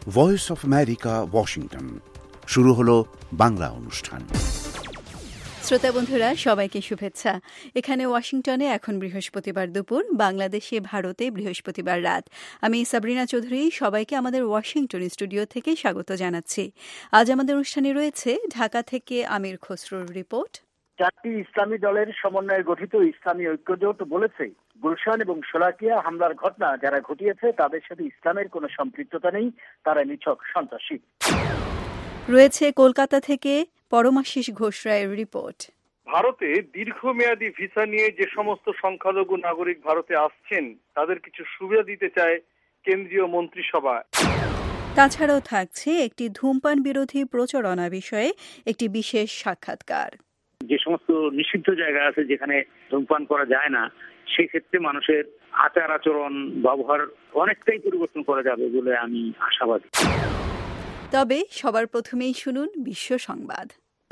Voice of America, Washington. শুরু হলো বাংলা অনুষ্ঠান। শ্রোতা বন্ধুরা, সবাইকে শুভেচ্ছা। এখানে ওয়াশিংটনে এখন বৃহস্পতিবার দুপুর, বাংলাদেশে ভারতে বৃহস্পতিবার রাত। আমি সাবরিনা চৌধুরী সবাইকে আমাদের ওয়াশিংটন স্টুডিও থেকে স্বাগত জানাচ্ছি। আজ আমাদের অনুষ্ঠানে রয়েছে ঢাকা থেকে আমির খসরুর রিপোর্ট। 4টি ইসলামী দলের সমন্বয়ে গঠিত ইসলামী ঐক্যজোট বলেছে, গুলশান এবং শোলাকিয়া হামলার ঘটনা যারা ঘটিয়েছে তাদের সাথে ইসলামের কোনো সম্পৃক্ততা নেই, তারা নিছক সন্ত্রাসী। রয়েছে কলকাতা থেকে পরমাশিস ঘোষ রায়ের রিপোর্ট। ভারতে দীর্ঘমেয়াদী ভিসা নিয়ে যে সমস্ত সংখ্যালঘু নাগরিক ভারতে আসছেন তাদের কিছু সুবিধা দিতে চায় কেন্দ্রীয় মন্ত্রিসভা। তাছাড়াও থাকছে একটি ধূমপান বিরোধী প্রচারণা বিষয়ে একটি বিশেষ সাক্ষাৎকার। যে সমস্ত নিষিদ্ধ জায়গা আছে যেখানে ধূমপান করা যায় না, সেই ক্ষেত্রে মানুষের আচার আচরণ ব্যবহার অনেকটাই পরিবর্তন করা যাবে বলে আমি আশাবাদী। তবে সবার প্রথমেই শুনুন বিশ্ব সংবাদ।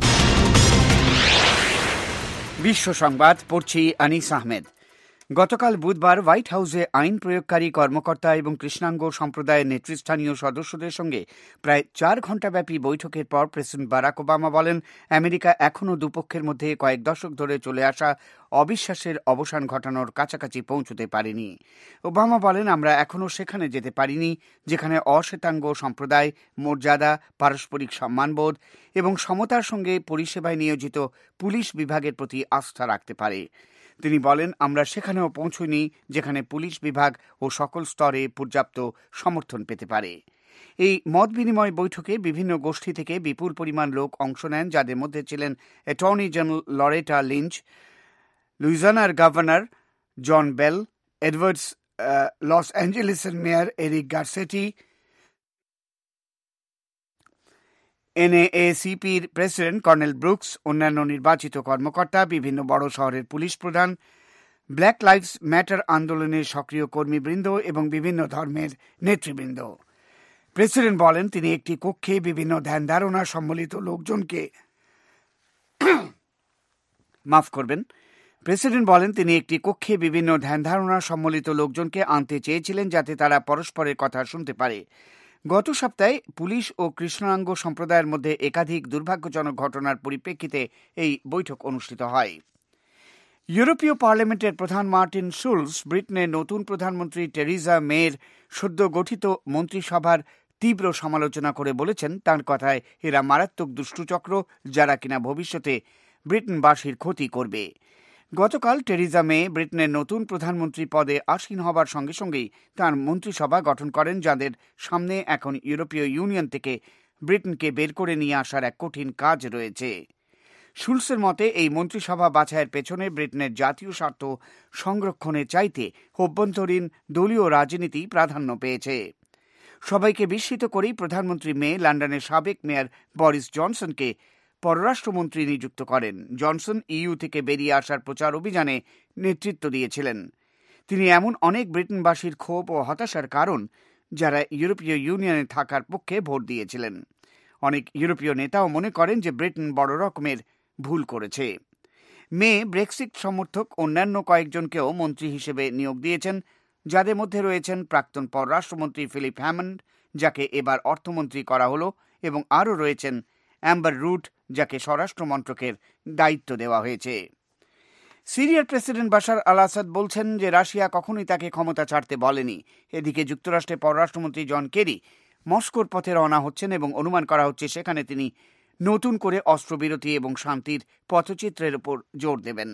বিশ্ব সংবাদ পড়ছি আনিস আহমেদ। গতকাল বুধবার হোয়াইট হাউসে আইন প্রয়োগকারী কর্মকর্তা এবং কৃষ্ণাঙ্গ সম্প্রদায়ের নেতৃস্থানীয় সদস্যদের সঙ্গে প্রায় 4 ঘণ্টাব্যাপী বৈঠকের পর প্রেসিডেন্ট বারাক ওবামা বলেন, আমেরিকা এখনও দুপক্ষের মধ্যে কয়েক দশক ধরে চলে আসা অবিশ্বাসের অবসান ঘটানোর কাছাকাছি পৌঁছতে পারেনি। ওবামা বলেন, আমরা এখনও সেখানে যেতে পারিনি যেখানে অশ্বেতাঙ্গ সম্প্রদায় মর্যাদা, পারস্পরিক সম্মানবোধ এবং সমতার সঙ্গে পরিষেবায় নিয়োজিত পুলিশ বিভাগের প্রতি আস্থা রাখতে পারে। তিনি বলেন, আমরা সেখানেও পৌঁছইনি যেখানে পুলিশ বিভাগ ও সকল স্তরে পর্যাপ্ত সমর্থন পেতে পারে। এই মত বিনিময় বৈঠকে বিভিন্ন গোষ্ঠী থেকে বিপুল পরিমাণ লোক অংশ নেন, যাদের মধ্যে ছিলেন অ্যাটর্নি জেনারেল লরেটা লিঞ্চ, লুইজিয়ানার গভর্নর জন বেল, এডওয়ার্ডস লস অ্যাঞ্জেলেসের মেয়র এরিক গারসেটি, এনএএসিপির প্রেসিডেন্ট কর্নেল ব্রুকস, অন্যান্য নির্বাচিত কর্মকর্তা, বিভিন্ন বড় শহরের পুলিশ প্রধান, ব্ল্যাক লাইভস ম্যাটার আন্দোলনের সক্রিয় কর্মীবৃন্দ এবং বিভিন্ন ধর্মের নেতৃবৃন্দ। প্রেসিডেন্ট বলেন, তিনি একটি কক্ষে বিভিন্ন ধ্যান ধারণা সম্বলিত লোকজনকে আনতে চেয়েছিলেন যাতে তারা পরস্পরের কথা শুনতে পারে। গত সপ্তাহে পুলিশ ও কৃষ্ণাঙ্গ সম্প্রদায়ের মধ্যে একাধিক দুর্ভাগ্যজনক ঘটনার পরিপ্রেক্ষিতে এই বৈঠক অনুষ্ঠিত হয়। ইউরোপীয় পার্লামেন্টের প্রধান মার্টিন শুলস ব্রিটেনের নতুন প্রধানমন্ত্রী টেরিজা মের সদ্য গঠিত মন্ত্রিসভার তীব্র সমালোচনা করে বলেছেন, তাঁর কথায় এরা মারাত্মক দুষ্টচক্র যারা কিনা ভবিষ্যতে ব্রিটেনবাসীর ক্ষতি করবে। গতকাল টেরিজা মে ব্রিটেনের নতুন প্রধানমন্ত্রী পদে আসীন হবার সঙ্গে সঙ্গেই তাঁর মন্ত্রিসভা গঠন করেন, যাদের সামনে এখন ইউরোপীয় ইউনিয়ন থেকে ব্রিটেনকে বের করে নিয়ে আসার এক কঠিন কাজ রয়েছে। শুলসের মতে এই মন্ত্রিসভা বাছাইয়ের পেছনে ব্রিটেনের জাতীয় স্বার্থ সংরক্ষণের চাইতে অভ্যন্তরীণ দলীয় রাজনীতি প্রাধান্য পেয়েছে। সবাইকে বিস্মিত করেই প্রধানমন্ত্রী মে লন্ডনের সাবেক মেয়র বরিস জনসনকে পররাষ্ট্রমন্ত্রী নিযুক্ত করেন। জনসন ইইউ থেকে বেরিয়ে আসার প্রচার অভিযানে নেতৃত্ব দিয়েছিলেন। তিনি এমন অনেক ব্রিটেনবাসীর ক্ষোভ ও হতাশার কারণ যারা ইউরোপীয় ইউনিয়নে থাকার পক্ষে ভোট দিয়েছিলেন। অনেক ইউরোপীয় নেতাও মনে করেন যে ব্রিটেন বড় রকমের ভুল করেছে। মে ব্রেক্সিট সমর্থক অন্যান্য কয়েকজনকেও মন্ত্রী হিসেবে নিয়োগ দিয়েছেন, যাদের মধ্যে রয়েছেন প্রাক্তন পররাষ্ট্রমন্ত্রী ফিলিপ হ্যামন্ড, যাকে এবার অর্থমন্ত্রী করা হলো, এবং আরও রয়েছেন অ্যাম্বার রুড, যাকে স্বরাষ্ট্র মন্ত্রকের দায়িত্ব দেওয়া হয়েছে। সিরিয়ার প্রেসিডেন্ট বাশার আল আসাদ বলছেন যে রাশিয়া কখনোই তাকে ক্ষমতা ছাড়তে বলেনি। এদিকে যুক্তরাষ্ট্রের পররাষ্ট্রমন্ত্রী জন কেরি মস্কোর পথে রওনা হচ্ছেন এবং অনুমান করা হচ্ছে সেখানে তিনি নতুন করে অস্ত্রবিরতি এবং শান্তির পথচিত্রের উপর জোর দেবেন।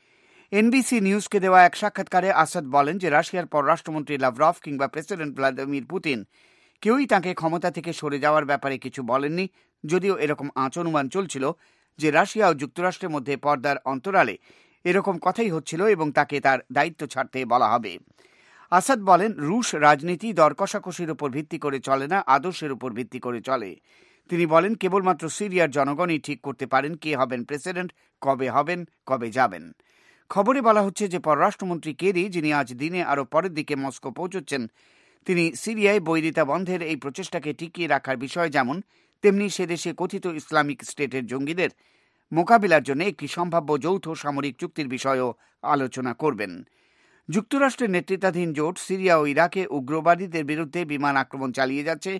এনবিসি নিউজকে দেওয়া এক সাক্ষাৎকারে আসাদ বলেন যে রাশিয়ার পররাষ্ট্রমন্ত্রী লাভরভ কিংবা প্রেসিডেন্ট ভ্লাদিমির পুতিন কেউই তাঁকে ক্ষমতা থেকে সরে যাওয়ার ব্যাপারে কিছু বলেননি, যদিও এরকম অনুমান চলছিল যে রাশিয়া ও যুক্তরাষ্ট্রের মধ্যে পর্দার অন্তরালে এরকম কথাই হচ্ছিল এবং তাকে তার দায়িত্ব ছাড়তে বলা হবে। আসাদ বলেন, রুশ রাজনীতি দর কষাকষির উপর ভিত্তি করে চলে না, আদর্শের উপর ভিত্তি করে চলে। তিনি বলেন, কেবলমাত্র সিরিয়ার জনগণই ঠিক করতে পারেন কে হবেন প্রেসিডেন্ট, কবে যাবেন। খবরে বলা হচ্ছে যে পররাষ্ট্রমন্ত্রী কেরি, যিনি আজ দিনে আরও পরের দিকে মস্কো পৌঁছচ্ছেন, তিনি সিরিয়ায় বৈরিতা বন্ধের এই প্রচেষ্টাকে টিকিয়ে রাখার বিষয় যেমন তেমনি সে দেশে কথিত ইসলামিক স্টেটের জঙ্গিদের মোকাবিলার জন্য একটি সম্ভাব্য যৌথ সামরিক চুক্তির বিষয়েও আলোচনা করবেন। যুক্তরাষ্ট্রের নেতৃত্বাধীন জোট সিরিয়া ও ইরাকে উগ্রবাদীদের বিরুদ্ধে বিমান আক্রমণ চালিয়ে যাচ্ছে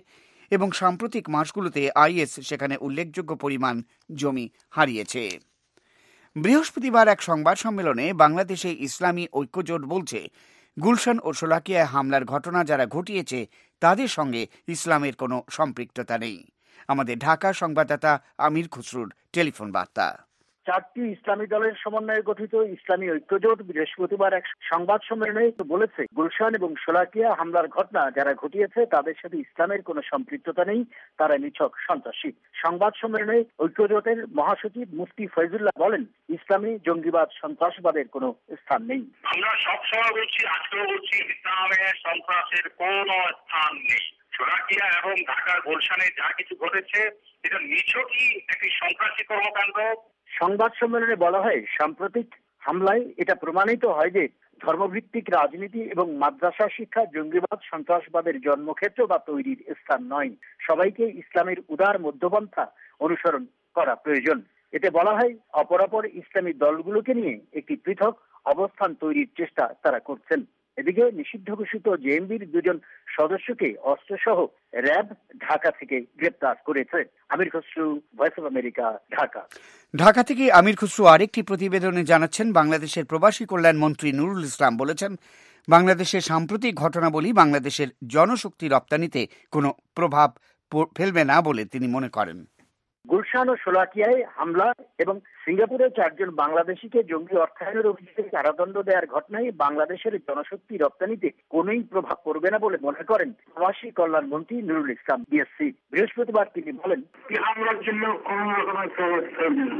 এবং সাম্প্রতিক মাসগুলোতে আইএস সেখানে উল্লেখযোগ্য পরিমাণ জমি হারিয়েছে। বৃহস্পতিবার এক সংবাদ সম্মেলনে বাংলাদেশে ইসলামী ঐক্যজোট বলছে, গুলশান ও শোলাকিয়ায় হামলার ঘটনা যারা ঘটিয়েছে তাদের সঙ্গে ইসলামের কোনো সম্পৃক্ততা নেই। আমাদের ঢাকা সংবাদদাতা আমির খুসরুর টেলিফোন বার্তা। 4টি ইসলামী দলের সমন্বয়ে গঠিত ইসলামী ঐক্যজোট বৃহস্পতিবার এক সংবাদ সম্মেলনে বলেছে, গুলশান এবং শোলাকিয়া হামলার ঘটনা যারা ঘটিয়েছে তাদের সাথে ইসলামের কোনো সম্পৃক্ততা নেই, তারা নিছক সন্ত্রাসী। সংবাদ সম্মেলনে ঐক্যজোটের মহাসচিব মুফতি ফয়জুল্লাহ বলেন, ইসলামী জঙ্গিবাদ সন্ত্রাসবাদের কোনো স্থান নেই। আমরা সবসময় বলছি, আজকেও বলছি, ইসলামে সন্ত্রাসের কোনো স্থান নেই। শোলাকিয়া এবং ঢাকার গুলশানে যা কিছু ঘটেছে এটা নিছকই একটি সন্ত্রাসী কর্মকাণ্ড। সংবাদ সম্মেলনে বলা হয়, সাম্প্রতিক হামলায় এটা প্রমাণিত হয় যে ধর্মভিত্তিক রাজনীতি এবং মাদ্রাসা শিক্ষা জঙ্গিবাদ সন্ত্রাসবাদের জন্মক্ষেত্র বা তৈরির স্থান নয়। সবাইকে ইসলামের উদার মধ্যপন্থা অনুসরণ করা প্রয়োজন। এতে বলা হয়, অপরাপর ইসলামী দলগুলোকে নিয়ে একটি পৃথক অবস্থান তৈরির চেষ্টা তারা করছেন। এদিকে নিষিদ্ধ ঘোষিত জেএমবির 2জন সদস্যকে অস্ত্রসহ র্যাব ঢাকা থেকে গ্রেপ্তার করেছে। Amir Khasru, voice of America, Dhaka. Dhaka থেকে আমির খসরু আরেকটি প্রতিবেদনে জানাচ্ছেন, বাংলাদেশের প্রবাসী কল্যাণ মন্ত্রী নুরুল ইসলাম বলেছেন, বাংলাদেশের সাম্প্রতিক ঘটনাবলী বাংলাদেশের জনশক্তি রপ্তানিতে কোনো প্রভাব ফেলবে না বলে তিনি মনে করেন। গুলশান ও শোলাকিয়ায় হামলা এবং সিঙ্গাপুরে 4জন বাংলাদেশিকে জঙ্গি অর্থায়নের অভিযোগে কারাদণ্ড দেওয়ার ঘটনায় বাংলাদেশের জনশক্তি রপ্তানিতে কোনোই প্রভাব পড়বে না বলে মনে করেন প্রবাসী কল্যাণ মন্ত্রী নুরুল ইসলাম বিএসসি। বৃহস্পতিবার তিনি বলেন, হামলার জন্য কোনো রকমের প্রভাব ফেলবে না।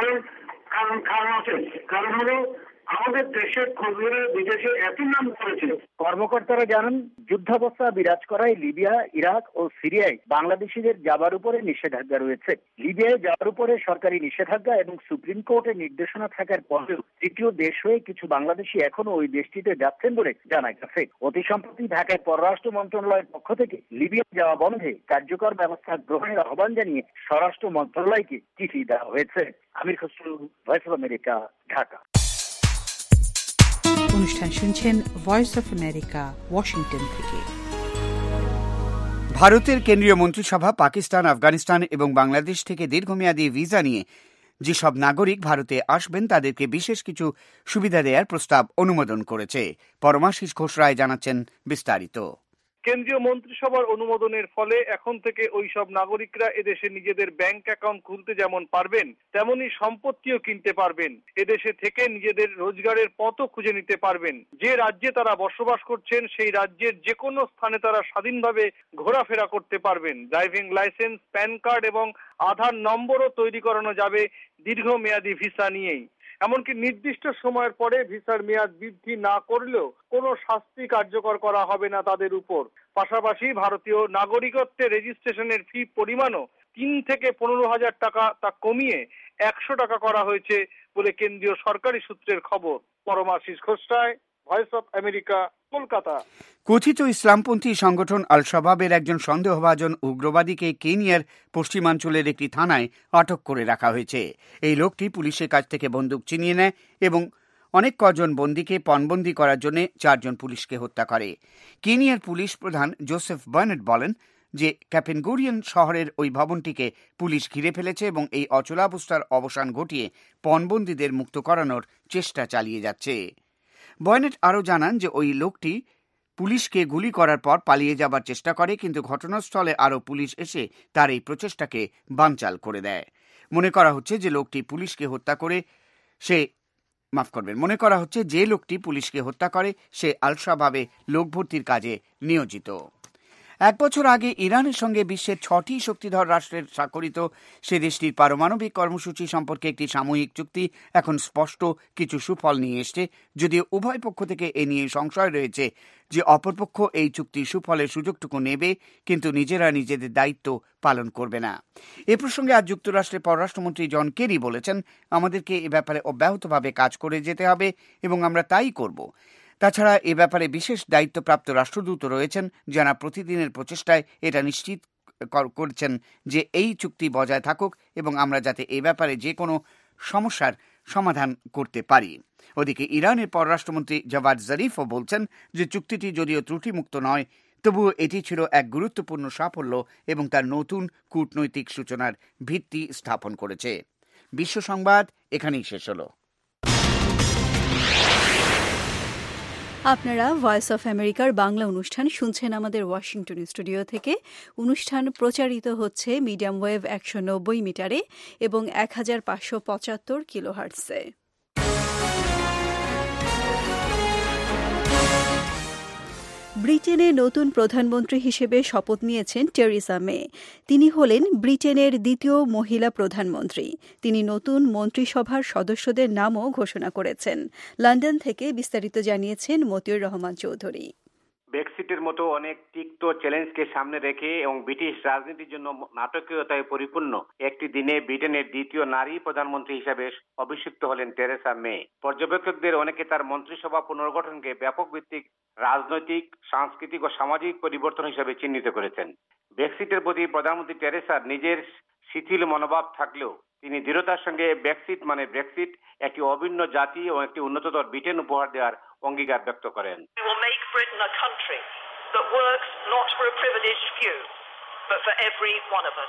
কারণ আছে, কারণ হলো আমাদের দেশের খবরে বিদেশে এত নাম করেছে। কর্মকর্তারা জানান, যুদ্ধাবস্থা বিরাজ করায় লিবিয়া, ইরাক ও সিরিয়ায় বাংলাদেশিদের যাবার উপরে নিষেধাজ্ঞা রয়েছে। লিবিয়ায় যাওয়ার উপরে সরকারি নিষেধাজ্ঞা এবং সুপ্রিম কোর্টের নির্দেশনা থাকার পরেও তৃতীয় দেশ হয়ে কিছু বাংলাদেশি এখনো ওই দেশটিতে যাচ্ছেন বলে জানা গেছে। অতি সম্প্রতি ঢাকায় পররাষ্ট্র মন্ত্রণালয়ের পক্ষ থেকে লিবিয়া যাওয়া বন্ধে কার্যকর ব্যবস্থা গ্রহণের আহ্বান জানিয়ে স্বরাষ্ট্র মন্ত্রণালয়কে চিঠি দেওয়া হয়েছে। Amir Khasru, voice of America, Dhaka. অনুষ্ঠান শুনছেন ভয়েস অফ আমেরিকা, ওয়াশিংটন থেকে। ভারতের কেন্দ্রীয় মন্ত্রিসভা পাকিস্তান, আফগানিস্তান এবং বাংলাদেশ থেকে দীর্ঘমেয়াদী ভিসা নিয়ে যেসব নাগরিক ভারতে আসবেন তাদেরকে বিশেষ কিছু সুবিধা দেওয়ার প্রস্তাব অনুমোদন করেছে। পরমাশিস ঘোষ রায় জানাচ্ছেন বিস্তারিত। কেন্দ্রীয় মন্ত্রিসভার অনুমোদনের ফলে এখন থেকে ওই সব নাগরিকরা এদেশে নিজেদের ব্যাংক অ্যাকাউন্ট খুলতে যেমন পারবেন, তেমনি সম্পত্তিও কিনতে পারবেন। এদেশে থেকে নিজেদের রোজগারের পথও খুঁজে নিতে পারবেন। যে রাজ্যে তারা বসবাস করছেন সেই রাজ্যের যে কোনো স্থানে তারা স্বাধীনভাবে ঘোরাফেরা করতে পারবেন। ড্রাইভিং লাইসেন্স, প্যান কার্ড এবং আধার নম্বরও তৈরি করানো যাবে দীর্ঘমেয়াদী ভিসা নিয়েই। এমনকি নির্দিষ্ট সময়ের পরে ভিসার মেয়াদ বৃদ্ধি না করলেও কোনো শাস্তি কার্যকর করা হবে না তাদের উপর। পাশাপাশি ভারতীয় নাগরিকত্বের রেজিস্ট্রেশনের ফি পরিমাণও 3 থেকে 15,000 টাকা তা কমিয়ে 100 টাকা করা হয়েছে বলে কেন্দ্রীয় সরকারি সূত্রের খবর। Paramashis Ghosh Roy, voice of America, Kolkata. কথিত ইসলামপন্থী সংগঠন আল শাবাবের একজন সন্দেহভাজন উগ্রবাদীকে কেনিয়ার পশ্চিমাঞ্চলের একটি থানায় আটক করে রাখা হয়েছে। এই লোকটি পুলিশের কাছ থেকে বন্দুক ছিনিয়ে নেয় এবং অনেক কজন বন্দীকে পণবন্দি করার জন্য 4 জন পুলিশকে হত্যা করে। কেনিয়ার পুলিশ প্রধান জোসেফ বার্নেট বলেন যে ক্যাপেনগুরিয়ান শহরের ওই ভবনটিকে পুলিশ ঘিরে ফেলেছে এবং এই অচলাবস্থার অবসান ঘটিয়ে পণবন্দীদের মুক্ত করানোর চেষ্টা চালিয়ে যাচ্ছে। বয়নেট আরও জানান যে ওই লোকটি পুলিশকে গুলি করার পর পালিয়ে যাবার চেষ্টা করে, কিন্তু ঘটনাস্থলে আরও পুলিশ এসে তার এই প্রচেষ্টাকে বানচাল করে দেয়। মনে করা হচ্ছে যে লোকটি পুলিশকে হত্যা করে সে আল শাবাবে লোক ভর্তির কাজে নিয়োজিত। 1 বছর আগে ইরানের সঙ্গে বিশ্বের 6টি শক্তিধর রাষ্ট্রের স্বাক্ষরিত সে দেশটির পারমাণবিক কর্মসূচি সম্পর্কে একটি সাময়িক চুক্তি এখন স্পষ্ট কিছু সুফল নিয়ে এসছে, যদিও উভয় পক্ষ থেকে এ নিয়ে সংশয় রয়েছে যে অপরপক্ষ এই চুক্তির সুফলের সুযোগটুকু নেবে কিন্তু নিজেরা নিজেদের দায়িত্ব পালন করবে না। এ প্রসঙ্গে আজ যুক্তরাষ্ট্রের পররাষ্ট্রমন্ত্রী জন কেরি বলেছেন, আমাদেরকে এ ব্যাপারে অব্যাহতভাবে কাজ করে যেতে হবে এবং আমরা তাই করব। তাছাড়া এ ব্যাপারে বিশেষ দায়িত্বপ্রাপ্ত রাষ্ট্রদূত রয়েছেন যারা প্রতিদিনের প্রচেষ্টায় এটা নিশ্চিত করছেন যে এই চুক্তি বজায় থাকুক এবং আমরা যাতে এ ব্যাপারে যে কোনো সমস্যার সমাধান করতে পারি। ওদিকে ইরানের পররাষ্ট্রমন্ত্রী জাভাদ জারিফও বলছেন যে চুক্তিটি যদিও ত্রুটিমুক্ত নয়, তবুও এটি ছিল এক গুরুত্বপূর্ণ সাফল্য এবং তার নতুন কূটনৈতিক সূচনার ভিত্তি স্থাপন করেছে। বিশ্ব সংবাদ এখানেই শেষ হলো। আপনারা ভয়েস অফ আমেরিকার বাংলা অনুষ্ঠান শুনছেন আমাদের ওয়াশিংটন স্টুডিও থেকে। অনুষ্ঠান প্রচারিত হচ্ছে মিডিয়াম ওয়েভ 190 মিটারে এবং 1575 কিলোহার্টজে। ব্রিটেনে নতুন প্রধানমন্ত্রী হিসেবে শপথ নিয়েছেন টেরিসা মে। তিনি হলেন ব্রিটেনের দ্বিতীয় মহিলা প্রধানমন্ত্রী। তিনি নতুন মন্ত্রিসভার সদস্যদের নামও ঘোষণা করেছেন। লন্ডন থেকে বিস্তারিত জানিয়েছেন মতিউর রহমান চৌধুরী। ব্রেক্সিটের মতো অনেক তিক্ত চ্যালেঞ্জকে সামনে রেখে এবং ব্রিটিশ রাজনীতির জন্য নাটকীয়তায় পরিপূর্ণ একটি দিনে ব্রিটেনের দ্বিতীয় নারী প্রধানমন্ত্রী হিসেবে অভিষিক্ত হলেন টেরেসা মে। পর্যবেক্ষকদের অনেকে তার মন্ত্রিসভা পুনর্গঠনকে ব্যাপক ভিত্তিক রাজনৈতিক, সাংস্কৃতিক ও সামাজিক পরিবর্তন হিসেবে চিহ্নিত করেছেন। ব্রেক্সিটের প্রতি প্রধানমন্ত্রী টেরেসার নিজের শিথিল মনোভাব থাকলেও তিনি দৃঢ়তার সঙ্গে ব্রেক্সিট মানে ব্রেক্সিট, একটি অভিন্ন জাতি ও একটি উন্নততর ব্রিটেন উপহার দেওয়ার অঙ্গীকার ব্যক্ত করেন। Britain a country that works not for a privileged few but for every one of us.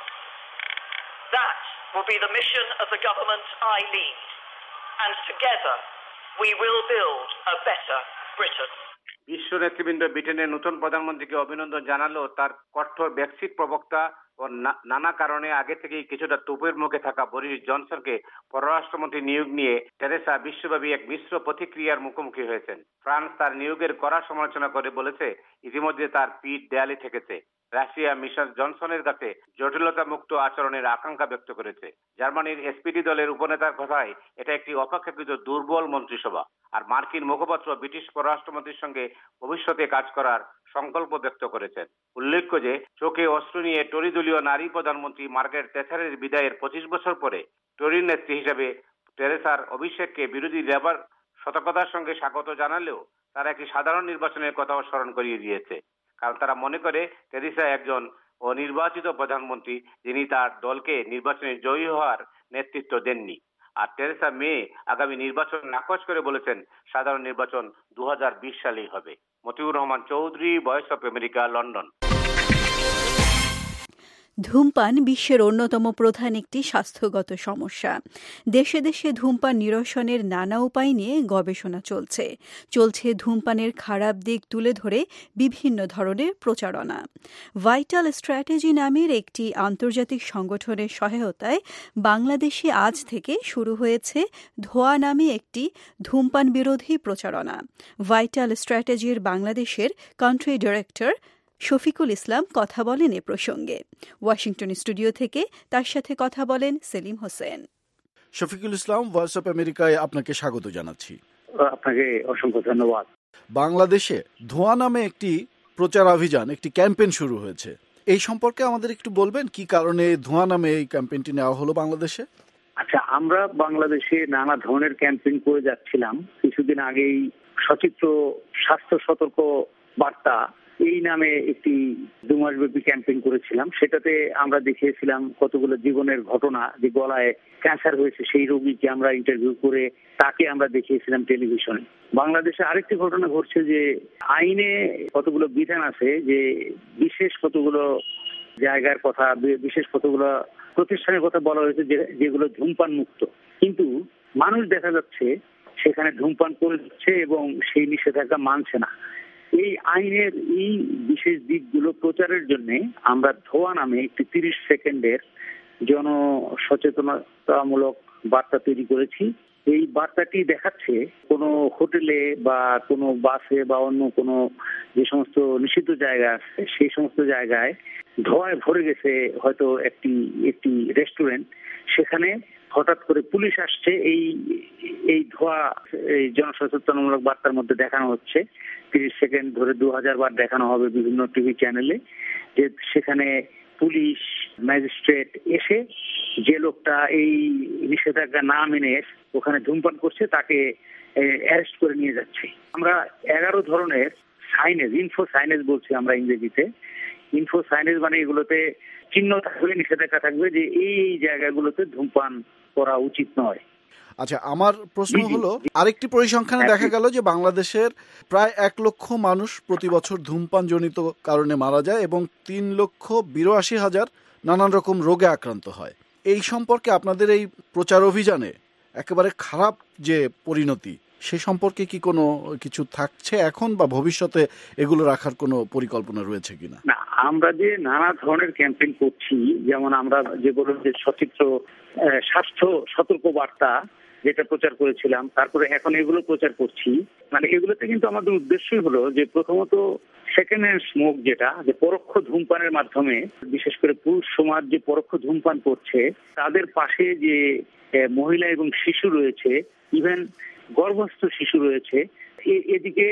That will be the mission of the government I lead, and together we will build a better Britain. বিশ্ব নেতৃবৃন্দ ব্রিটেনের নতুন প্রধানমন্ত্রীকে অভিনন্দন জানালেও তার কঠোর Brexit প্রবক্তা ও নানা কারণে আগে থেকেই কিছুটা তোপের মুখে থাকা বরিস জনসনকে পররাষ্ট্রমন্ত্রী নিয়োগ নিয়ে টেরেসা বিশ্বব্যাপী এক মিশ্র প্রতিক্রিয়ার মুখোমুখি হয়েছেন। ফ্রান্স তার নিয়োগের কড়া সমালোচনা করে বলেছে ইতিমধ্যে তার পিঠ দেয়ালে ঠেকেছে। রাশিয়া মিশন জনসনের কাছে জটিলতা মুক্ত আচরণের আকাঙ্ক্ষা ব্যক্ত করেছে। জার্মানির এসপিডি দলের উপনেতার কথায় এটা একটি অপেক্ষাকৃত দুর্বল মন্ত্রিসভা। আর মার্কিন মুখপাত্র ব্রিটিশ পররাষ্ট্রমন্ত্রীর সঙ্গে ভবিষ্যতে কাজ করার সংকল্প ব্যক্ত করেছেন। উল্লেখ্য যে চোখে অশ্রু নিয়ে টরি দলীয় নারী প্রধানমন্ত্রী মার্গারেট থ্যাচারের বিদায়ের 25 বছর পরে টরির নেত্রী হিসেবে টেরেসার অভিষেককে বিরোধী লেবার সতর্কতার সঙ্গে স্বাগত জানালেও তারা একটি সাধারণ নির্বাচনের কথাও স্মরণ করিয়ে দিয়েছে। কারণ তারা মনে করে টেরেসা একজন অনির্বাচিত প্রধানমন্ত্রী যিনি তার দলকে নির্বাচনে জয়ী হওয়ার নেতৃত্ব দেননি। আর টেরেসা মে আগামী নির্বাচন নাকচ করে বলেছেন সাধারণ নির্বাচন 2020 সালেই হবে। Motiur Rahman Chowdhury, voice of America, London. ধূমপান বিশ্বের অন্যতম প্রধান একটি স্বাস্থ্যগত সমস্যা। দেশে দেশে ধূমপান নিরসনের নানা উপায় নিয়ে গবেষণা চলছে ধূমপানের খারাপ দিক তুলে ধরে বিভিন্ন ধরনের প্রচারণা। ভাইটাল স্ট্র্যাটেজি নামের একটি আন্তর্জাতিক সংগঠনের সহায়তায় বাংলাদেশে আজ থেকে শুরু হয়েছে ধোয়া নামে একটি ধূমপান বিরোধী প্রচারণা। ভাইটাল স্ট্র্যাটেজির বাংলাদেশের কান্ট্রি ডিরেক্টর শফিকুল ইসলাম কথা বলেন এ প্রসঙ্গে। ওয়াশিংটন স্টুডিও থেকে তার সাথে কথা বলেন সেলিম হোসেন। শফিকুল ইসলাম, ভয়েস অফ আমেরিকায় আপনাকে স্বাগত জানাচ্ছি। আপনাকে অসংখ্য ধন্যবাদ। বাংলাদেশে ধোঁয়া নামে একটি প্রচারাভিযান, একটি ক্যাম্পেইন শুরু হয়েছে। এই সম্পর্কে আমাদের একটু বলবেন কি কারণে ধোঁয়া নামে এই ক্যাম্পেইনটি নেওয়া হলো বাংলাদেশে? আচ্ছা, আমরা বাংলাদেশে নানা ধরনের ক্যাম্পেইন করে যাচ্ছিলাম। কিছুদিন আগেই সচিত্র স্বাস্থ্য সতর্ক বার্তা এই নামে একটি 2 মাসব্যাপী ক্যাম্পেইন করেছিলাম। সেটাতে আমরা দেখিয়েছিলাম কতগুলো জীবনের ঘটনা, যে গলায় ক্যান্সার হয়েছে সেই রোগীকে আমরা ইন্টারভিউ করে তাকে আমরা দেখিয়েছিলাম টেলিভিশনে। বাংলাদেশে আরেকটি ঘটনা ঘটছে যে আইনে কতগুলো বিধান আছে যে বিশেষ কতগুলো জায়গার কথা, বিশেষ কতগুলো প্রতিষ্ঠানের কথা বলা হয়েছে যেগুলো ধূমপান মুক্ত, কিন্তু মানুষ দেখা যাচ্ছে সেখানে ধূমপান করে যাচ্ছে এবং সেই নিষেধাজ্ঞা মানছে না। এই আইনের এই বিশেষ দিকগুলো প্রচারের জন্য আমরা ধোয়া নামে একটি 30 সেকেন্ডের জনসচেতনতামূলক বার্তা তৈরি করেছি। এই বার্তাটি দেখাচ্ছে কোনো হোটেলে বা কোনো বাসে বা অন্য কোনো যে সমস্ত নিষিদ্ধ জায়গা আছে সেই সমস্ত জায়গায় ধোঁয়ায় ভরে গেছে হয়তো একটি রেস্টুরেন্ট, সেখানে হঠাৎ করে পুলিশ আসছে। এই ধোঁয়া এই জনসচেতনমূলক বার্তার মধ্যে দেখানো হচ্ছে। 30 সেকেন্ড ধরে 2000 বার দেখানো হবে বিভিন্ন টিভি চ্যানেলে, যে সেখানে পুলিশ ম্যাজিস্ট্রেট এসে যে লোকটা এই নিষেধাজ্ঞা না মেনে ওখানে ধূমপান করছে তাকে অ্যারেস্ট করে নিয়ে যাচ্ছে। আমরা 11 ধরনের সাইনেজ, ইনফো সাইনেজ বলছি আমরা ইংরেজিতে। ইনফো সাইনেজ মানে এগুলোতে চিহ্ন থাকবে, নিষেধাজ্ঞা থাকবে যে এই জায়গাগুলোতে ধূমপান করা উচিত নয়। আচ্ছা, আমার প্রশ্ন হলো, আরেকটি পরিসংখ্যানে দেখা গেল যে বাংলাদেশের প্রায় 1 লক্ষ মানুষ প্রতি বছর ধূমপানজনিত কারণে মারা যায় এবং 3,82,000 নানান রকম রোগে আক্রান্ত হয়। এই সম্পর্কে আপনাদের এই প্রচার অভিযানে একেবারে খারাপ যে পরিণতি, সে সম্পর্কে কি কোনো কিছু থাকছে এখন বা ভবিষ্যতে এগুলো রাখার কোনো পরিকল্পনা রয়েছে কিনা? না, আমরা যে নানা ধরনের ক্যাম্পেইন করছি, যেমন আমরা যেগুলো যে সচিত্র স্বাস্থ্য সতর্কবার্তা যেটা প্রচার করেছিলাম, তারপরে এখন এগুলো প্রচার করছি, মানে এগুলোতে কিন্তু আমাদের উদ্দেশ্যই হলো যে প্রথমত সেকেন্ড হ্যান্ড স্মোক, যেটা যে পরোক্ষ ধূমপানের মাধ্যমে বিশেষ করে পুরুষ সমাজ যে পরোক্ষ ধূমপান করছে, তাদের পাশে যে মহিলা এবং শিশু রয়েছে, ইভেন গর্ভস্থ শিশু রয়েছে, এদিকে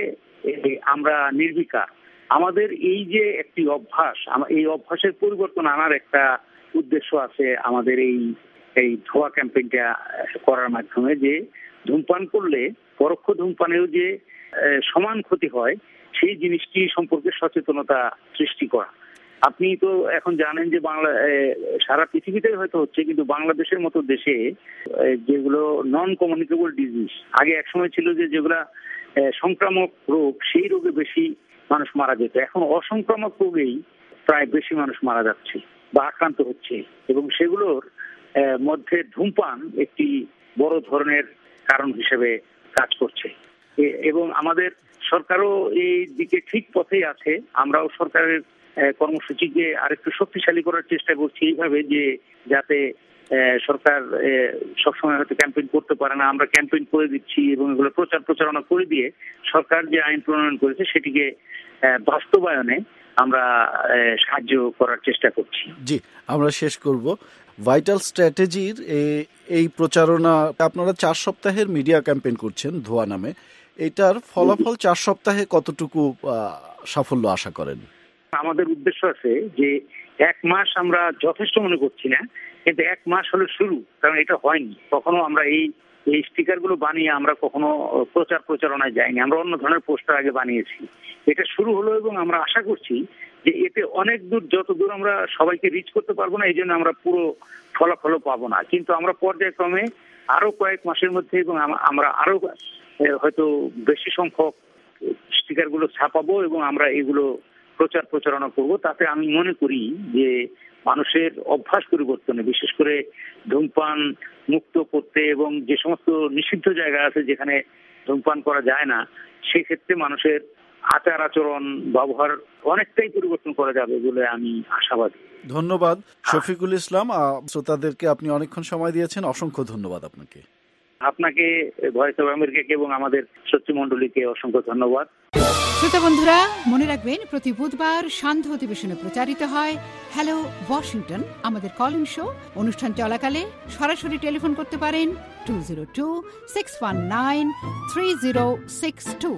আমরা নির্বিকার। আমাদের এই যে একটি অভ্যাস, এই অভ্যাসের পরিবর্তন আনার একটা উদ্দেশ্য আছে আমাদের এই ধোয়া ক্যাম্পেইনটা করার মাধ্যমে, যে ধূমপান করলে পরোক্ষ ধূমপানেও যে সমান ক্ষতি হয় সেই জিনিসটি সম্পর্কে সচেতনতা সৃষ্টি করা। আপনি তো এখন জানেন যে সারা পৃথিবীতে হয়তো হচ্ছে, কিন্তু বাংলাদেশের মতো দেশে যেগুলো নন কমিউনিকেবল ডিজিজ, আগে একসময় ছিল যে যেগুলা সংক্রামক রোগ, সেই রোগে বেশি মানুষ মারা যেত, এখন অসংক্রামক রোগেই প্রায় বেশি মানুষ মারা যাচ্ছে বা আক্রান্ত হচ্ছে, এবং সেগুলোর মধ্যে ধূমপান একটি বড় ধরনের কারণ হিসেবে কাজ করছে। এবং আমাদের সরকারও এই দিকে ঠিক পথেই আছে। আমরাও সরকারের কর্মসূচিকে আরেকটু শক্তিশালী করার চেষ্টা করছি, এইভাবে যে যাতে সরকার সবসময় হয়তো ক্যাম্পেইন করতে পারে না, আমরা ক্যাম্পেইন করে দিচ্ছি এবং এগুলো প্রচারণা করে দিয়ে সরকার যে আইন প্রণয়ন করেছে সেটিকে বাস্তবায়নে আমরা সাহায্য করার চেষ্টা করছি। জি, আমরা শেষ করব। ভাইটাল স্ট্র্যাটেজির এই প্রচারণা আপনারা 4 সপ্তাহের মিডিয়া ক্যাম্পেইন করছেন ধোয়া নামে, এটার ফলাফল 4 সপ্তাহে কতটুকু সাফল্য আশা করেন? আমাদের উদ্দেশ্য আছে যে 1 মাস আমরা যথেষ্ট মনে করছি না, কিন্তু 1 মাস হলো শুরু, কারণ এটা হয়নি কখনো। আমরা এই স্টিকার গুলো বানিয়ে আমরা কখনো প্রচারণায় যাইনি, আমরা অন্য ধরনের পোস্টার আগে বানিয়েছি। এটা শুরু হলো এবং আমরা আশা করছি যে এতে অনেক দূর, যত দূর আমরা সবাইকে রিচ করতে পারবো না, এই জন্য আমরা পুরো ফলাফলও পাবো না, কিন্তু আমরা পর্যায়ক্রমে আরো কয়েক মাসের মধ্যে এবং আমরা আরো হয়তো বেশি সংখ্যক স্টিকার গুলো ছাপাবো এবং আমরা এগুলো প্রচারণা করব। তাতে আমি মনে করি যে মানুষের অভ্যাস পরিবর্তনে, বিশেষ করে ধূমপান মুক্ত করতে এবং যে সমস্ত নিষিদ্ধ জায়গা আছে যেখানে ধূমপান করা যায় না, সেক্ষেত্রে মানুষের আচার আচরণ ব্যবহার অনেকটাই পরিবর্তন করা যাবে বলে আমি আশাবাদী। ধন্যবাদ শফিকুল ইসলাম, শ্রোতাদেরকে আপনি অনেকক্ষণ সময় দিয়েছেন, অসংখ্য ধন্যবাদ আপনাকে। আপনাকে, ভয়েস অফ আমেরিকাকে এবং আমাদের শ্রোতৃ মণ্ডলীকে অসংখ্য ধন্যবাদ। শ্রোতা বন্ধুরা, মনে রাখবেন প্রতি বুধবার সান্ধ্য অধিবেশনে প্রচারিত হয় হ্যালো ওয়াশিংটন, আমাদের কল ইন শো। অনুষ্ঠান চলাকালে সরাসরি টেলিফোন করতে পারেন 202-619-3062।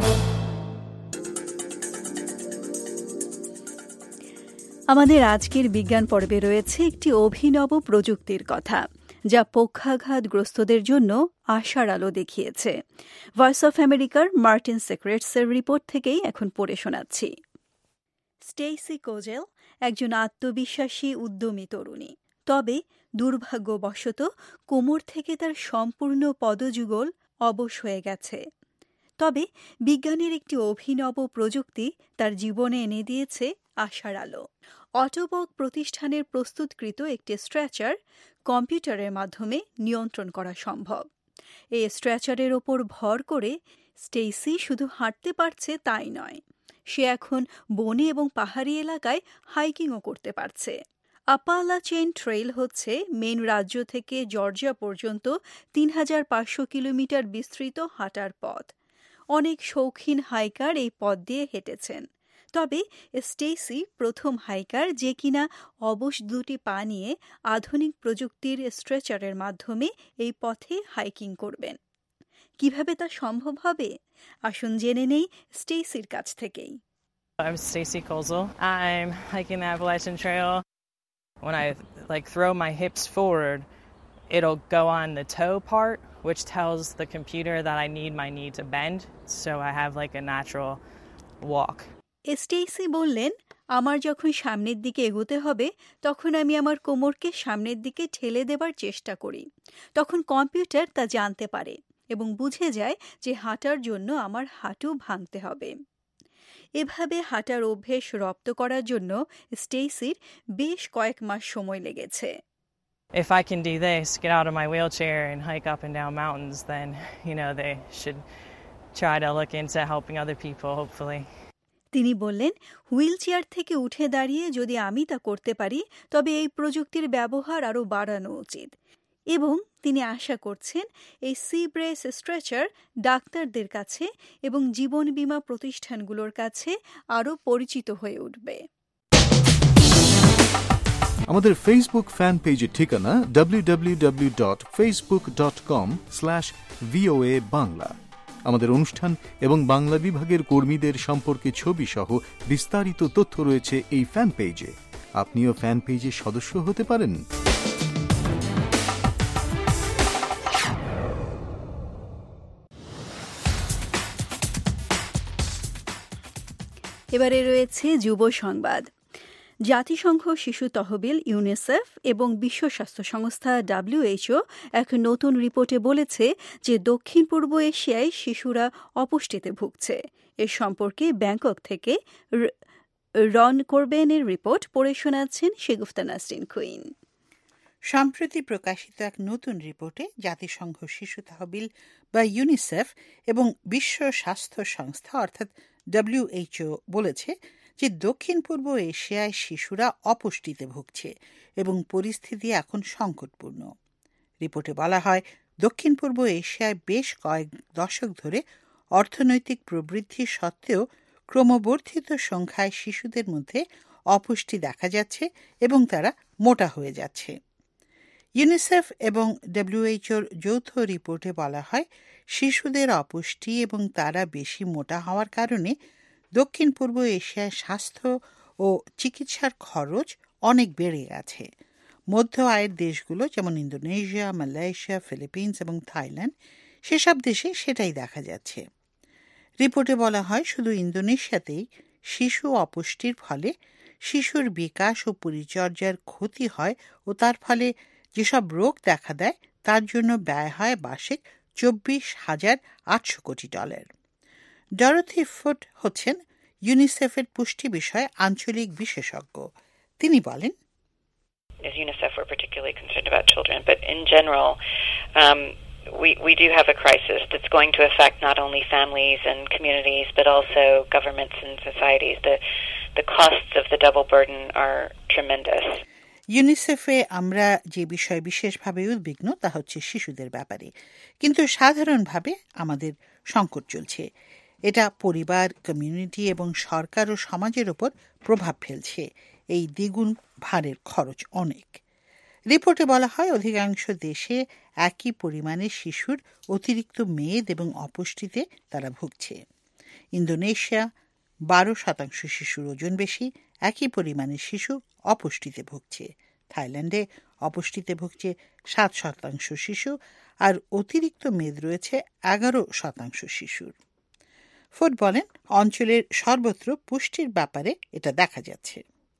আমাদের আজকের বিজ্ঞান পর্বে রয়েছে একটি অভিনব প্রযুক্তির কথা, যা পক্ষাঘাতগ্রস্তদের জন্য আশার আলো দেখিয়েছে। ভয়েস অফ আমেরিকার মার্টিন সেক্রেটসের রিপোর্ট থেকেই এখন পড়ে শোনাচ্ছি। স্টেইসি কোজেল একজন আত্মবিশ্বাসী উদ্যমী তরুণী, তবে দুর্ভাগ্যবশত কোমর থেকে তার সম্পূর্ণ পদযুগল অবশ হয়ে গেছে। তবে বিজ্ঞানের একটি অভিনব প্রযুক্তি তার জীবনে এনে দিয়েছে আশার আলো। অটোবক প্রতিষ্ঠানের প্রস্তুতকৃত একটি স্ট্রেচার কম্পিউটারের মাধ্যমে নিয়ন্ত্রণ করা সম্ভব। এই স্ট্রেচারের ওপর ভর করে স্টেইসি শুধু হাঁটতে পারছে তাই নয়, সে এখন বনে এবং পাহাড়ি এলাকায় হাইকিংও করতে পারছে। আপালাচেন ট্রেইল হচ্ছে মেন রাজ্য থেকে জর্জিয়া পর্যন্ত ৩৫০০ কিলোমিটার বিস্তৃত হাঁটার পথ। অনেক শৌখিন হাইকার এই পথ দিয়ে হেঁটেছেন, তবে স্টেইসি প্রথম হাইকার যে কিনা অবশ দুটি পা নিয়ে আধুনিক প্রযুক্তির স্ট্রেচারের মাধ্যমে এই পথে হাইকিং করবেন। কিভাবে তা সম্ভব হবে, আসুন জেনে নেই স্টেইসির কাছ থেকেই। I'm Stacy Kozel. I'm hiking the Appalachian Trail. When I throw my hips forward, it'll go on the toe part, which tells the computer that I need my knee to bend, so I have a natural walk. স্টেইসি বললেন, আমার যখন সামনের দিকে এগোতে হবে তখন আমি আমার কোমরকে সামনের দিকে ঠেলে দেবার চেষ্টা করি। তখন কম্পিউটার তা জানতে পারে এবং বুঝে যায় যে হাঁটার জন্য আমার হাঁটু ভাঙতে হবে। এভাবে হাঁটার অভ্যেস রপ্ত করার জন্য স্টেসির বেশ কয়েক মাস সময় লেগেছে। If I can do this, get out of my wheelchair and hike up and down mountains, then, they should try to look into helping other people, hopefully. তিনি বললেন, হুইলচেয়ার থেকে উঠে দাঁড়িয়ে যদি আমি তা করতে পারি তবে এই প্রযুক্তির ব্যবহার আরও বাড়ানো উচিত। এবং তিনি আশা করছেন এই সি ব্রেস স্ট্রেচার ডাক্তারদের কাছে এবং জীবন বীমা প্রতিষ্ঠানগুলোর কাছে আরও পরিচিত হয়ে উঠবে। আমাদের ফেসবুক ফ্যান পেজের ঠিকানা www.facebook.com/VOA বাংলা। আমাদের অনুষ্ঠান এবং বাংলা বিভাগের কর্মীদের সম্পর্কে ছবি সহ বিস্তারিত তথ্য রয়েছে এই ফ্যান পেজে। আপনিও ফ্যান পেজের সদস্য হতে পারেন। এবারে রয়েছে যুব সংবাদ। জাতিসংঘ শিশু তহবিল ইউনিসেফ এবং বিশ্ব স্বাস্থ্য সংস্থা WHO এক নতুন রিপোর্টে বলেছে যে দক্ষিণ পূর্ব এশিয়ায় শিশুরা অপুষ্টিতে ভুগছে। এ সম্পর্কে ব্যাংকক থেকে রন কোরবেনের রিপোর্ট পড়ে শোনাচ্ছেন শেগুফতা নাসরিন কুইন। সম্প্রতি প্রকাশিত এক নতুন রিপোর্টে জাতিসংঘ শিশু তহবিল বা ইউনিসেফ এবং বিশ্ব স্বাস্থ্য সংস্থা অর্থাৎ WHO বলেছে যে দক্ষিণ পূর্ব এশিয়ায় শিশুরা অপুষ্টিতে ভুগছে এবং পরিস্থিতি এখন সংকটপূর্ণ। রিপোর্টে বলা হয়, দক্ষিণ পূর্ব এশিয়ায় বেশ কয়েক দশক ধরে অর্থনৈতিক প্রবৃদ্ধি সত্ত্বেও ক্রমবর্ধিত সংখ্যায় শিশুদের মধ্যে অপুষ্টি দেখা যাচ্ছে এবং তারা মোটা হয়ে যাচ্ছে। ইউনিসেফ এবং WHOর যৌথ রিপোর্টে বলা হয়, শিশুদের অপুষ্টি এবং তারা বেশি মোটা হওয়ার কারণে দক্ষিণ পূর্ব এশিয়ায় স্বাস্থ্য ও চিকিৎসার খরচ অনেক বেড়ে গেছে। মধ্য আয়ের দেশগুলো যেমন ইন্দোনেশিয়া, মালয়েশিয়া, ফিলিপিন্স এবং থাইল্যান্ড, সেসব দেশে সেটাই দেখা যাচ্ছে। রিপোর্টে বলা হয়, শুধু ইন্দোনেশিয়াতেই শিশু অপুষ্টির ফলে শিশুর বিকাশ ও পরিচর্যার ক্ষতি হয় ও তার ফলে যেসব রোগ দেখা দেয় তার জন্য ব্যয় হয় বার্ষিক $24,800 কোটি। ডরোথি ফুট হচ্ছেন ইউনিসেফের পুষ্টি বিষয়ে আঞ্চলিক বিশেষজ্ঞ। তিনি বলেন, As UNICEF, we're particularly concerned about children, but in general, we do have a crisis that's going to affect not only families and communities, but also governments and societies. The costs of the double burden are tremendous. ইউনিসেফে আমরা যে বিষয়ে বিশেষভাবে উদ্বিগ্ন তা হচ্ছে শিশুদের ব্যাপারে, কিন্তু সাধারণভাবে আমাদের সংকট চলছে। এটা পরিবার, কমিউনিটি এবং সরকার ও সমাজের উপর প্রভাব ফেলছে। এই দ্বিগুণ ভারের খরচ অনেক। রিপোর্টে বলা হয়, অধিকাংশ দেশে একই পরিমাণে শিশুর অতিরিক্ত মেদ এবং অপুষ্টিতে তারা ভুগছে। ইন্দোনেশিয়া 12% শিশুর ওজন বেশি, একই পরিমাণে শিশু অপুষ্টিতে ভুগছে। থাইল্যান্ডে অপুষ্টিতে ভুগছে 7% শিশু, আর অতিরিক্ত মেদ রয়েছে 11% শিশুর। ফুড বলেন, অঞ্চলের সর্বত্র পুষ্টির ব্যাপারে এটা দেখা যাচ্ছে।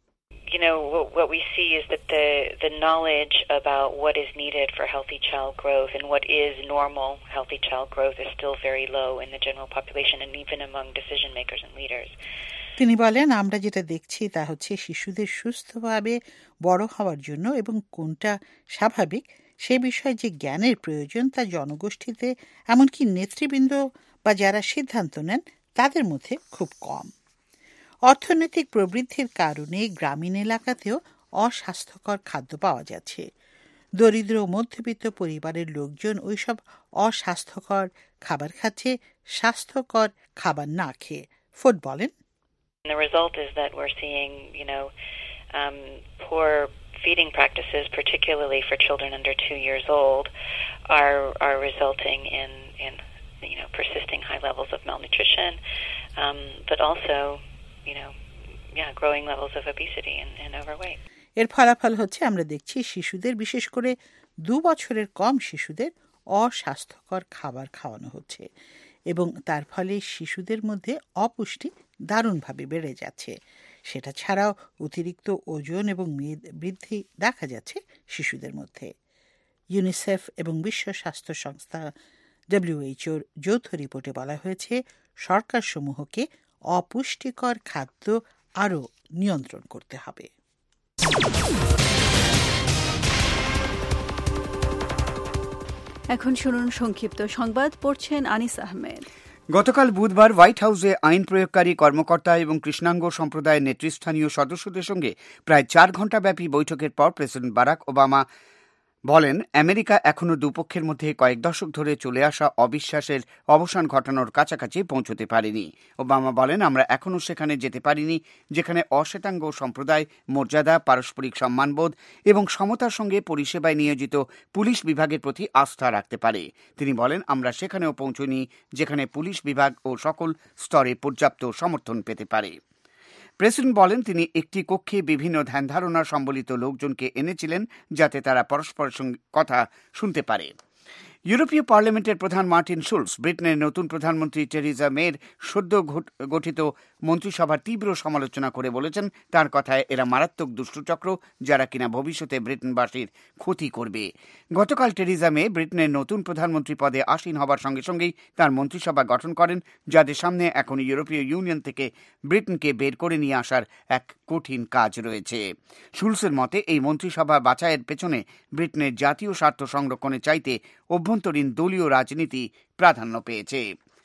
What we see is that the knowledge about what is needed for healthy child growth and what is normal healthy child growth is still very low in the general population and even among decision makers and leaders. তিনি বলেন, আমরা যেটা দেখছি তা হচ্ছে শিশুদের সুস্থভাবে বড় হওয়ার জন্য এবং কোনটা স্বাভাবিক সে বিষয়ে যে জ্ঞানের প্রয়োজন তা জনগোষ্ঠীতে, এমনকি নেতৃবৃন্দ বা যারা সিদ্ধান্ত নেন তাদের মধ্যে খুব কম। অর্থনৈতিক প্রবৃদ্ধির কারণে গ্রামীণ এলাকাতেও অস্বাস্থ্যকর খাদ্য পাওয়া যাচ্ছে। দরিদ্র ও মধ্যবিত্ত পরিবারের লোকজন ওইসব অস্বাস্থ্যকর খাবার খাচ্ছে স্বাস্থ্যকর খাবার না খেয়ে। ফুড বলেন, The result is that we're seeing, poor feeding practices, particularly for children under 2 years old, are resulting in persisting high levels of malnutrition, but also, growing levels of obesity and overweight. এর ফলাফল হচ্ছে আমরা দেখছি শিশুদের, বিশেষ করে 2 বছরের কম শিশুদের অস্বাস্থ্যকর খাবার খাওয়ানো হচ্ছে এবং তার ফলে শিশুদের মধ্যে অপুষ্টি দারুণভাবে বেড়ে যাচ্ছে। সেটা ছাড়াও অতিরিক্ত ওজন এবং মেদ বৃদ্ধি দেখা যাচ্ছে শিশুদের মধ্যে। ইউনিসেফ এবং বিশ্ব স্বাস্থ্য সংস্থা WHO যৌথ রিপোর্টে বলা হয়েছে সরকারসমূহকে অপুষ্টিকর খাদ্য আরও নিয়ন্ত্রণ করতে হবে। এখন শুনুন সংক্ষিপ্ত সংবাদ, পড়ছেন আনিস আহমেদ। গতকাল বুধবার হোয়াইট হাউসে আইন প্রয়োগকারী কর্মকর্তা এবং কৃষ্ণাঙ্গ সম্প্রদায়ের নেতৃস্থানীয় সদস্যদের সঙ্গে প্রায় 4 ঘণ্টাব্যাপী বৈঠকের পর প্রেসিডেন্ট বারাক ওবামা বলেন, আমেরিকা এখনও দুপক্ষের মধ্যে কয়েক দশক ধরে চলে আসা অবিশ্বাসের অবসান ঘটানোর কাছাকাছি পৌঁছতে পারেনি। ওবামা বলেন, আমরা এখনও সেখানে যেতে পারিনি যেখানে অশ্বেতাঙ্গ সম্প্রদায় মর্যাদা, পারস্পরিক সম্মানবোধ এবং সমতার সঙ্গে পরিষেবায় নিয়োজিত পুলিশ বিভাগের প্রতি আস্থা রাখতে পারে। তিনি বলেন, আমরা সেখানেও পৌঁছনি যেখানে পুলিশ বিভাগ ও সকল স্তরে পর্যাপ্ত সমর্থন পেতে পারে। প্রেসিডেন্ট বলেন, তিনি একটি কক্ষে বিভিন্ন ধ্যানধারণা সম্বলিত লোকজনকে এনেছিলেন যাতে তারা পরস্পরের সঙ্গে কথা শুনতে পারে। ইউরোপীয় পার্লামেন্টের প্রধান মার্টিন শুলস ব্রিটেনের নতুন প্রধানমন্ত্রী টেরিজা মের সদ্য গঠিত মন্ত্রিসভার তীব্র সমালোচনা করে বলেছেন, তার কথায় এরা মারাত্মক দুষ্টচক্র যারা কিনা ভবিষ্যতে ব্রিটেনবাসীর ক্ষতি করবে। গতকাল টেরিজা মে ব্রিটেনের নতুন প্রধানমন্ত্রী পদে আসীন হবার সঙ্গে সঙ্গেই তার মন্ত্রিসভা গঠন করেন, যাদের সামনে এখন ইউরোপীয় ইউনিয়ন থেকে ব্রিটেনকে বের করে নিয়ে আসার এক কঠিন কাজ রয়েছে। শুলসের মতে এই মন্ত্রিসভা বাছাইয়ের পেছনে ব্রিটেনের জাতীয় স্বার্থ সংরক্ষণের চাইতে অভ্যন্তরীণ দলীয় রাজনীতি প্রাধান্য পেয়েছে।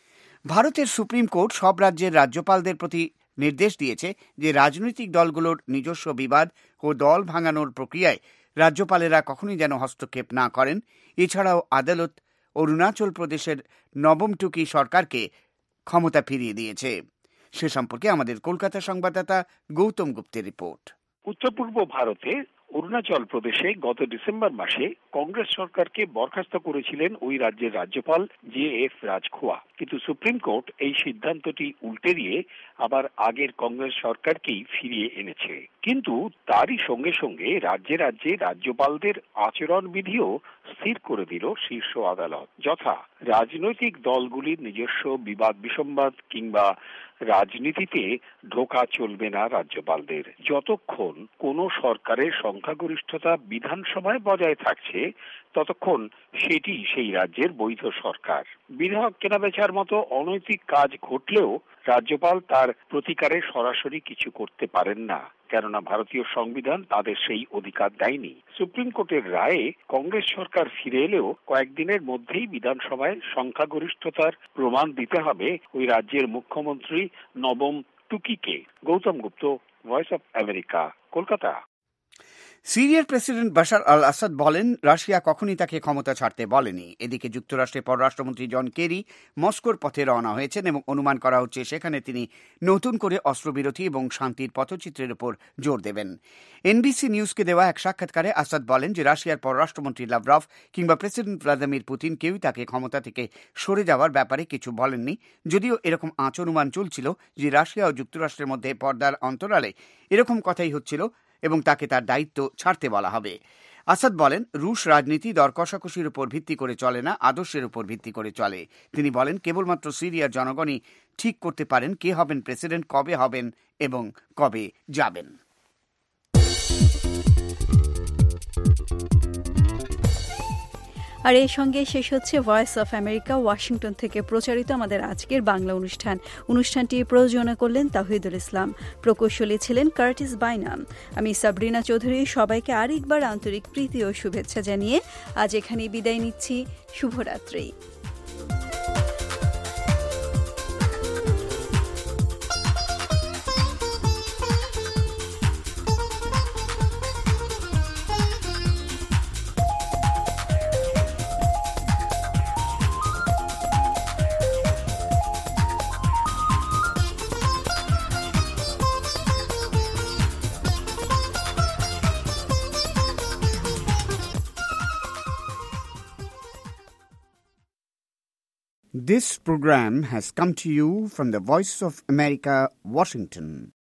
ভারতের সুপ্রিম কোর্ট সব রাজ্যের রাজ্যপালদের প্রতি নির্দেশ দিয়েছে যে রাজনৈতিক দলগুলোর নিজস্ব বিবাদ ও দল ভাঙানোর প্রক্রিয়ায় রাজ্যপালেরা কখনই যেন হস্তক্ষেপ না করেন। এছাড়াও আদালত অরুণাচল প্রদেশের নবমটুকি সরকারকে ক্ষমতা ফিরিয়ে দিয়েছে। সে সম্পর্কে আমাদের কলকাতা সংবাদদাতা গৌতম গুপ্তের রিপোর্ট। উত্তর পূর্ব ভারতে অরুণাচল প্রদেশে গত ডিসেম্বর মাসে কংগ্রেস সরকারকে বরখাস্ত করেছিলেন ওই রাজ্যের রাজ্যপাল JF রাজখোয়া, কিন্তু সুপ্রিম কোর্ট এই সিদ্ধান্তটি উল্টে দিয়ে আবার আগের কংগ্রেস সরকারকেই ফিরিয়ে এনেছে। কিন্তু তারই সঙ্গে সঙ্গে রাজ্যে রাজ্যে রাজ্যপালদের আচরণবিধিও স্থির করে দিল শীর্ষ আদালত। যথা, রাজনৈতিক দলগুলির নিজস্ব বিবাদ বিসম্বাদ কিংবা রাজনীতিতে ঢোকা চলবে না রাজ্যপালদের। যতক্ষণ কোন সরকারের সংখ্যাগরিষ্ঠতা বিধানসভায় বজায় থাকছে ততক্ষণ সেটি সেই রাজ্যের বৈধ সরকার। বিধায়ক কেনাবেচার মতো অনৈতিক কাজ ঘটলেও রাজ্যপাল তার প্রতিকারে সরাসরি কিছু করতে পারেন না, কেননা ভারতীয় সংবিধান তাদের সেই অধিকার দেয়নি। সুপ্রিম কোর্টের রায়ে কংগ্রেস সরকার ফিরে এলেও কয়েকদিনের মধ্যেই বিধানসভায় সংখ্যাগরিষ্ঠতার প্রমাণ দিতে হবে ওই রাজ্যের মুখ্যমন্ত্রী নবম টুকিকে। Gautam Gupta, voice of America, Kolkata. সিরিয়ার প্রেসিডেন্ট বাশার আল আসাদ বলেন, রাশিয়া কখনই তাকে ক্ষমতা ছাড়তে বলেনি। এদিকে যুক্তরাষ্ট্রের পররাষ্ট্রমন্ত্রী জন কেরি মস্কোর পথে রওনা হয়েছেন এবং অনুমান করা হচ্ছে সেখানে তিনি নতুন করে অস্ত্রবিরতি এবং শান্তির পথচিত্রের উপর জোর দেবেন। NBC নিউজকে দেওয়া এক সাক্ষাৎকারে আসাদ বলেন যে রাশিয়ার পররাষ্ট্রমন্ত্রী লাভরভ কিংবা প্রেসিডেন্ট ভ্লাদিমির পুতিন কেউই তাকে ক্ষমতা থেকে সরে যাওয়ার ব্যাপারে কিছু বলেননি, যদিও এরকম অনুমান চলছিল যে রাশিয়া ও যুক্তরাষ্ট্রের মধ্যে পর্দার অন্তরালে এরকম কথাই হচ্ছিল এবং তাকে তার দায়িত্ব ছাড়তে বলা হবে। আসাদ বলেন, রুশ রাজনীতি দর কষাকষির উপর ভিত্তি করে চলে না, আদর্শের উপর ভিত্তি করে চলে। তিনি বলেন, কেবলমাত্র সিরিয়ার জনগণই ঠিক করতে পারেন কে হবেন প্রেসিডেন্ট, কবে হবেন এবং কবে যাবেন। আর এর সঙ্গে শেষ হচ্ছে ভয়েস অফ আমেরিকা ওয়াশিংটন থেকে প্রচারিত আমাদের আজকের বাংলা অনুষ্ঠানটি প্রযোজনা করলেন তাহিদুল ইসলাম, প্রকৌশলী ছিলেন কার্টিস বাইনাম। আমি সাবরিনা চৌধুরী সবাইকে আরেকবার আন্তরিক প্রীতি ও শুভেচ্ছা জানিয়ে আজ এখানে বিদায় নিচ্ছি। শুভরাত্রি। This program has come to you from the Voice of America, Washington.